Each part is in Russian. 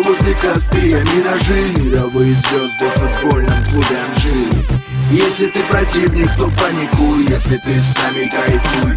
возле Каспия миражи, мировые звезды в футбольном клубе Анжи. Если ты противник, то паникуй, если ты с нами кайфуй,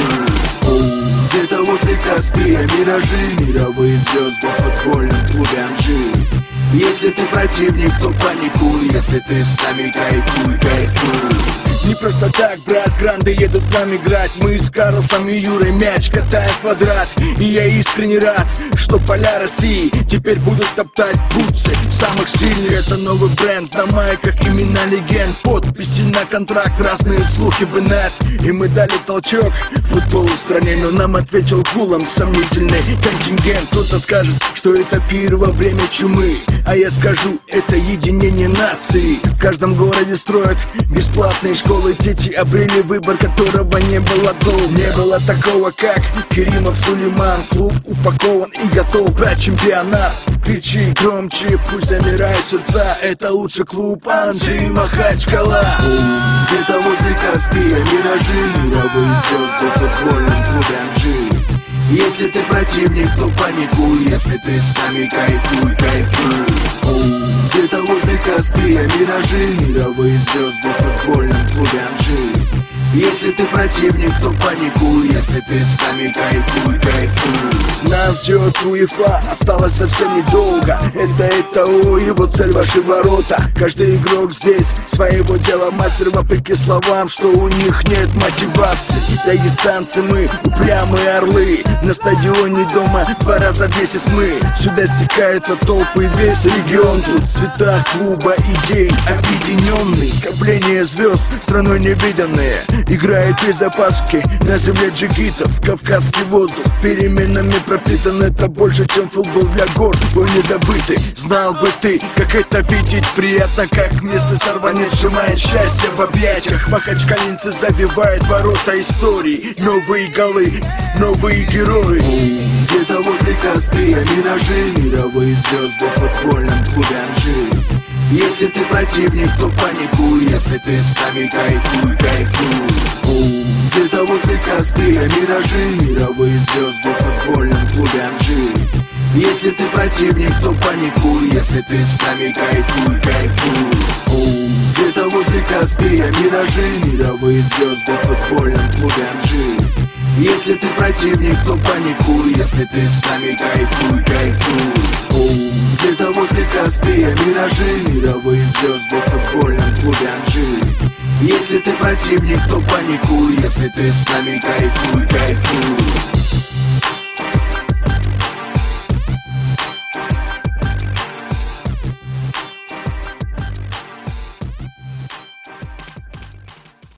кайфуй. Где-то возле Каспия миражи, мировые звезды в футбольном клубе Анжи. Если ты противник, то паникуй, если ты с нами кайфуй, кайфуй. Не просто так, брат, гранды едут нам играть. Мы с Карлсом и Юрой мяч катаем в квадрат. И я искренне рад, что поля России теперь будут топтать бутсы самых сильных. Это новый бренд, на майках имена легенд, подписи на контракт, разные слухи в инет. И мы дали толчок футболу в стране, но нам ответил гулом сомнительный контингент. Кто-то скажет, что это пир во время чумы, а я скажу, это единение нации. В каждом городе строят бесплатные школы. Дети обрели выбор, которого не было до. Не было такого, как Керимов, Сулейман. Клуб упакован и готов брать чемпионат. Кричи громче, пусть замирают сердца. Это лучший клуб Анжи, Махачкала. Где-то возле Каспия миражи, мировые звезды в футбольном клубе Анжи. Если ты противник, то паникуй, если ты с нами кайфуй, кайфуй. Где-то возле Каспия миражи, мировые звезды в футбольном клубе Анжи. Если ты противник, то паникуй, если ты с нами кайфуй, кайфуй. Нас ждет УЕФА, осталось совсем недолго. Это ООО, его цель ваши ворота. Каждый игрок здесь своего дела мастер, вопреки словам, что у них нет мотивации. Дагестанцы мы, упрямые орлы. На стадионе дома 2 раза в месяц мы. Сюда стекаются толпы, весь регион. Тут цвета клуба идей объединенный. Скопление звезд, страной невиданные. Играет без опаски на земле джигитов. Кавказский воздух переменами пропитан. Это больше, чем футбол для горд. Бой незабытый, знал бы ты, как это видеть приятно. Как местный сорванец сжимает счастье в объятиях. Махачкалинцы забивают ворота истории. Новые голы, новые герои. Где-то возле Каспия миражи, мировые звезды в футбольном клубе Анжи. Если ты противник, то паникуй, если ты с нами кайфуй, кайфуй. Где-то возле Каспия миражи, мировые звезды в футбольном клубе Анжи. Если ты противник, то паникуй, если ты с нами кайфуй, кайфуй. Где-то возле Каспия миражи, мировые звезды в футбольном клубе Анжи. Если ты противник, то паникуй, если ты с нами кайфуй, кайфуй. Где-то возле Каспия миражи, мировые звезды в футбольном клубе Анжи. Если ты противник, то паникуй, если ты с нами кайфуй, кайфуй.